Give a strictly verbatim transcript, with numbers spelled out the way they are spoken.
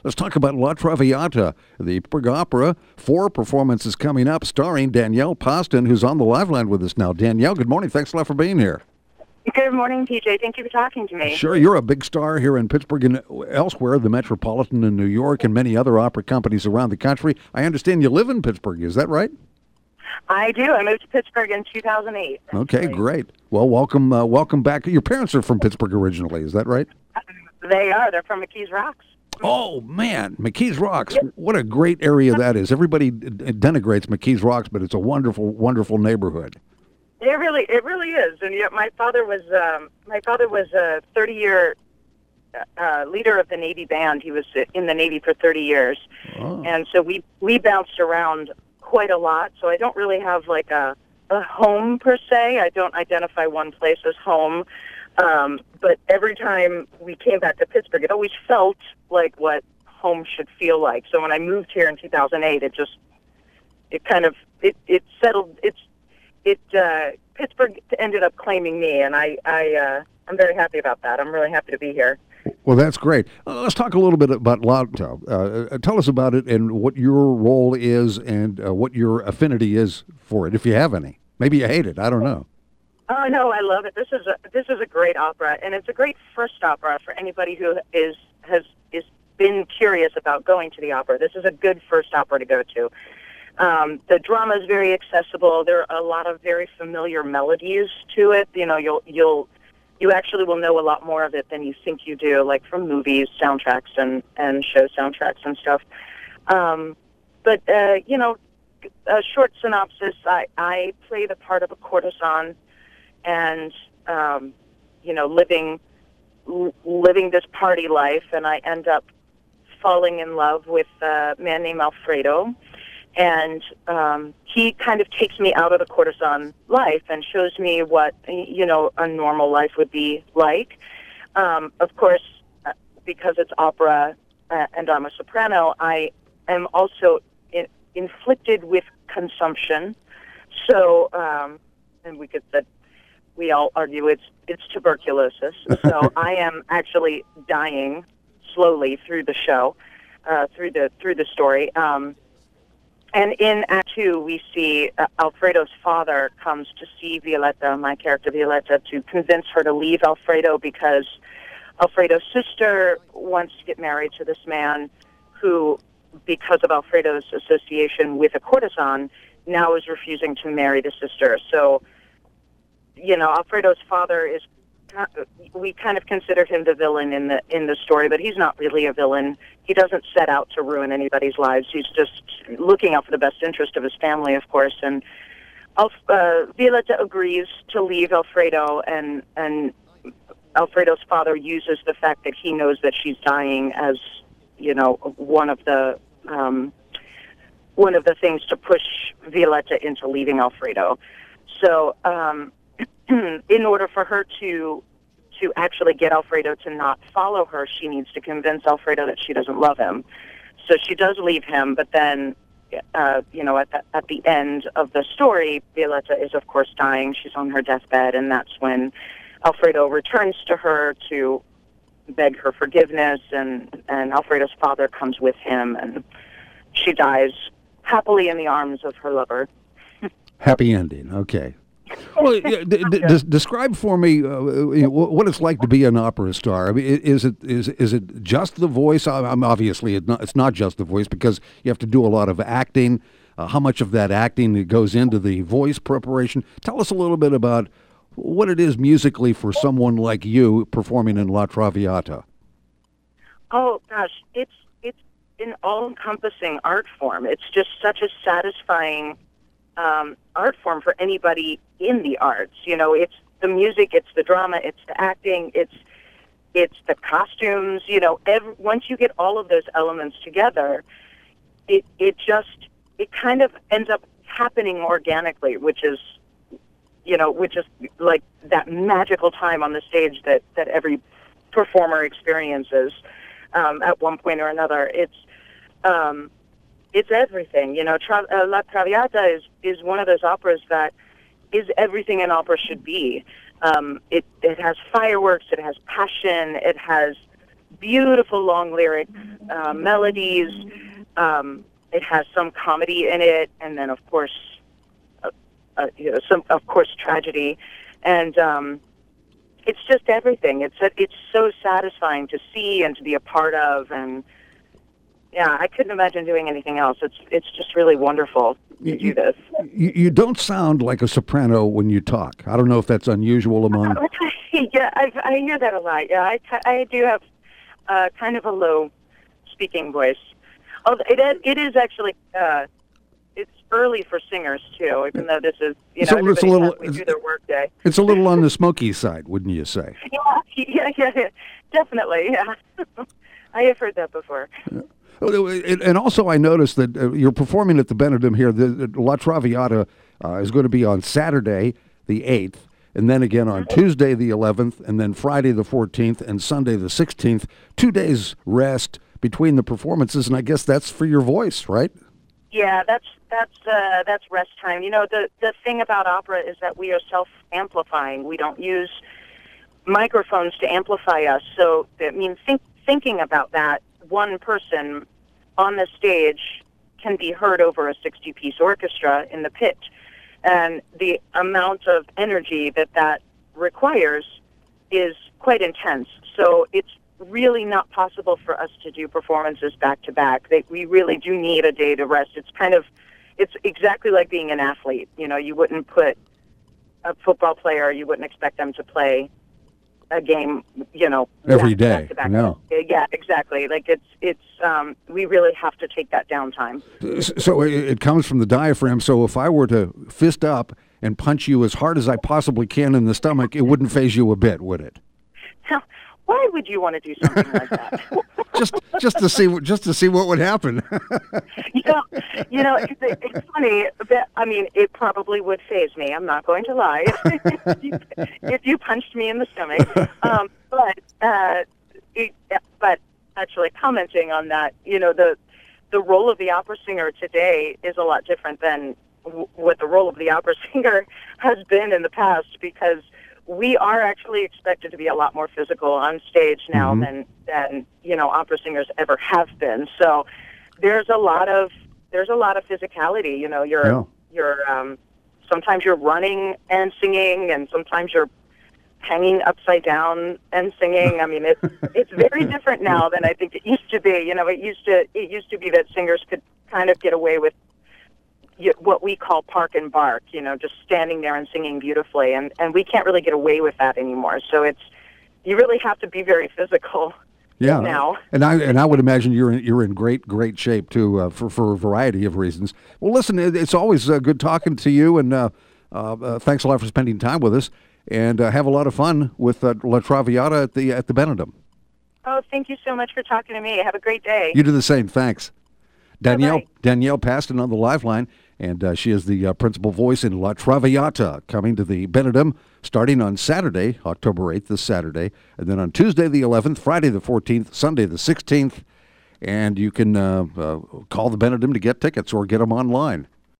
Let's talk about La Traviata, the Pittsburgh Opera. Four performances coming up, starring Danielle Poston, who's on the live line with us now. Danielle, good morning. Thanks a lot for being here. Good morning, P J. Thank you for talking to me. Sure, you're a big star here in Pittsburgh and elsewhere, the Metropolitan in New York and many other opera companies around the country. I understand you live in Pittsburgh. Is that right? I do. I moved to Pittsburgh in two thousand eight. Okay, great. Well, welcome uh, welcome back. Your parents are from Pittsburgh originally, is that right? They are. They're from McKees Rocks. Oh, man, McKees Rocks. Yep. What a great area that is. Everybody denigrates McKees Rocks, but it's a wonderful, wonderful neighborhood. It really, it really is. And yet, my father was, um, my father was a thirty-year uh, leader of the Navy band. He was in the Navy for thirty years, oh. and so we we bounced around quite a lot. So I don't really have like a a home per se. I don't identify one place as home. Um, but every time we came back to Pittsburgh, it always felt like what home should feel like. So when I moved here in two thousand eight, it just it kind of it it settled. It's It uh, Pittsburgh ended up claiming me, and I, I, uh, I'm very happy about that. I'm really happy to be here. Well, that's great. Uh, let's talk a little bit about Lotto. Uh, tell us about it and what your role is and uh, what your affinity is for it, if you have any. Maybe you hate it. I don't know. Oh no, I love it. This is a this is a great opera, and it's a great first opera for anybody who is has is been curious about going to the opera. This is a good first opera to go to. Um, the drama is very accessible. There are a lot of very familiar melodies to it. You know, you'll you'll you actually will know a lot more of it than you think you do, like from movies, soundtracks, and and show soundtracks and stuff. Um, but uh, you know, a short synopsis: I I play the part of a courtesan, and um, you know, living living this party life, and I end up falling in love with a man named Alfredo. And um, he kind of takes me out of the courtesan life and shows me what, you know, a normal life would be like. Um, of course, because it's opera uh, and I'm a soprano, I am also in, inflicted with consumption. So, um, and we could, uh, we all argue it's it's tuberculosis. So I am actually dying slowly through the show, uh, through the through the story. Um, And in Act Two, we see uh, Alfredo's father comes to see Violetta, my character Violetta, to convince her to leave Alfredo because Alfredo's sister wants to get married to this man who, because of Alfredo's association with a courtesan, now is refusing to marry the sister. So, you know, Alfredo's father is, we kind of considered him the villain in the in the story, but he's not really a villain. He doesn't set out to ruin anybody's lives. He's just looking out for the best interest of his family, of course. And uh, Violetta agrees to leave Alfredo, and and Alfredo's father uses the fact that he knows that she's dying as, you know, one of the um, one of the things to push Violetta into leaving Alfredo. So. Um, in order for her to to actually get Alfredo to not follow her, she needs to convince Alfredo that she doesn't love him. So she does leave him, but then, uh, you know, at the, at the end of the story, Violetta is, of course, dying. She's on her deathbed, and that's when Alfredo returns to her to beg her forgiveness, and, and Alfredo's father comes with him, and she dies happily in the arms of her lover. Happy ending, okay. Well, d- d- d- describe for me uh, what it's like to be an opera star. I mean, is it is is it just the voice? I'm obviously it's not, it's not just the voice because you have to do a lot of acting. Uh, how much of that acting goes into the voice preparation? Tell us a little bit about what it is musically for someone like you performing in La Traviata. Oh gosh, it's it's an all-encompassing art form. It's just such a satisfying Um, art form for anybody in the arts. You know, it's the music, it's the drama, it's the acting, it's it's the costumes. You know, every, once you get all of those elements together, it it just it kind of ends up happening organically, which is, you know, which is like that magical time on the stage that that every performer experiences um, at one point or another. It's um, It's everything, you know. Tra- uh, La Traviata is, is one of those operas that is everything an opera should be. Um, it it has fireworks, it has passion, it has beautiful long lyric uh, melodies. Um, it has some comedy in it, and then of course, uh, uh, you know, some of course tragedy, and um, it's just everything. It's it's so satisfying to see and to be a part of, and yeah, I couldn't imagine doing anything else. It's it's just really wonderful to you, do this. You, you don't sound like a soprano when you talk. I don't know if that's unusual among. Yeah, I, I hear that a lot. Yeah, I, I do have uh, kind of a low speaking voice. Oh, it is, it is actually uh, it's early for singers too. Even though this is you know So it's a little we do their work day. It's a little on the smoky side, wouldn't you say? Yeah, yeah, yeah, yeah. Definitely. Yeah, I have heard that before. Yeah. And also, I noticed that uh, you're performing at the Benedum here. The, the La Traviata uh, is going to be on Saturday, the eighth, and then again on Tuesday, the eleventh, and then Friday, the fourteenth, and Sunday, the sixteenth. Two days rest between the performances, and I guess that's for your voice, right? Yeah, that's that's uh, that's rest time. You know, the the thing about opera is that we are self-amplifying. We don't use microphones to amplify us. So, I mean, think, thinking about that, one person on the stage can be heard over a sixty-piece orchestra in the pit. And the amount of energy that that requires is quite intense. So it's really not possible for us to do performances back-to-back. They, we really do need a day to rest. It's kind of, it's exactly like being an athlete. You know, you wouldn't put a football player, you wouldn't expect them to play a game, you know, every back, day. Back to back. No. Yeah, exactly. Like it's it's um, we really have to take that downtime. So it comes from the diaphragm. So if I were to fist up and punch you as hard as I possibly can in the stomach, it wouldn't phase you a bit, would it? Now, why would you want to do something like that? just just to see just to see what would happen. you know, you know, it's, it's funny. But, I mean, it probably would phase me. I'm not going to lie. if, you, if you punched me in the stomach, um, but uh, it, but actually commenting on that, you know, the the role of the opera singer today is a lot different than w- what the role of the opera singer has been in the past, because we are actually expected to be a lot more physical on stage now mm-hmm. than than you know opera singers ever have been. So there's a lot of there's a lot of physicality. You know, you're yeah. you're um, sometimes you're running and singing, and sometimes you're hanging upside down and singing. I mean, it's it's very different now than I think it used to be. You know, it used to it used to be that singers could kind of get away with what we call park and bark, you know, just standing there and singing beautifully. And, and we can't really get away with that anymore. So it's, you really have to be very physical yeah. now. And I and I would imagine you're in, you're in great, great shape, too, uh, for, for a variety of reasons. Well, listen, it, it's always uh, good talking to you, and uh, uh, uh, thanks a lot for spending time with us. And uh, have a lot of fun with uh, La Traviata at the, at the Benedum. Oh, thank you so much for talking to me. Have a great day. You do the same. Thanks. Danielle Bye-bye. Danielle Paston on the live line, and uh, she is the uh, principal voice in La Traviata, coming to the Benedum starting on Saturday, October eighth, this Saturday, and then on Tuesday the eleventh, Friday the fourteenth, Sunday the sixteenth, and you can uh, uh, call the Benedum to get tickets or get them online.